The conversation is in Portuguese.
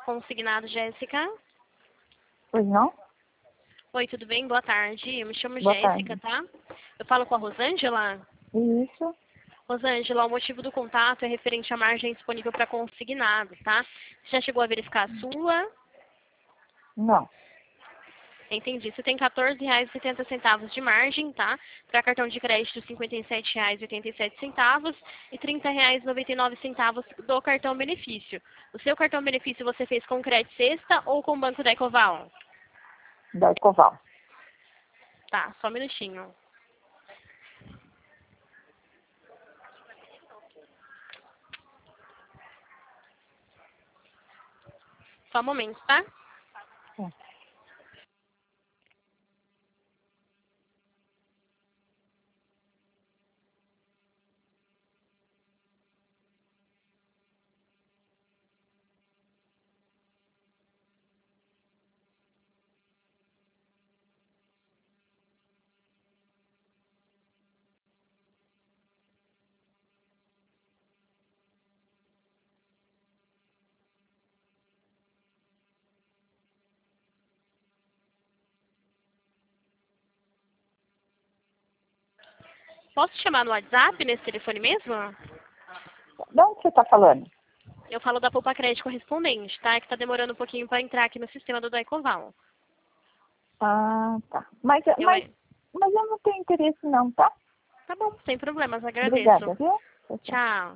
Consignado, Jéssica. Pois não? Oi, tudo bem? Boa tarde. Eu me chamo Boa Jéssica, tarde. tá? Eu falo com a Rosângela. Isso? Rosângela, o motivo do contato é referente à margem disponível para consignado, tá? Você já chegou a verificar a sua? Não. Entendi. Você tem R$14,70 de margem, tá? Para cartão de crédito, R$57,87 e R$30,99 do cartão benefício. O seu cartão benefício você fez com crédito sexta ou com o Banco da Ecoval? Da Ecoval. Tá, só um minutinho. Só um momento, tá? Sim. Posso te chamar no WhatsApp, nesse telefone mesmo? De onde você está falando? Eu falo da Poupa Crédito Correspondente, tá? É que tá demorando um pouquinho para entrar aqui no sistema do Ecoval. Ah, tá. Mas Eu, é- eu não tenho interesse não, tá? Tá bom, sem problemas, agradeço. Obrigada, viu? Tchau, tchau. Tchau.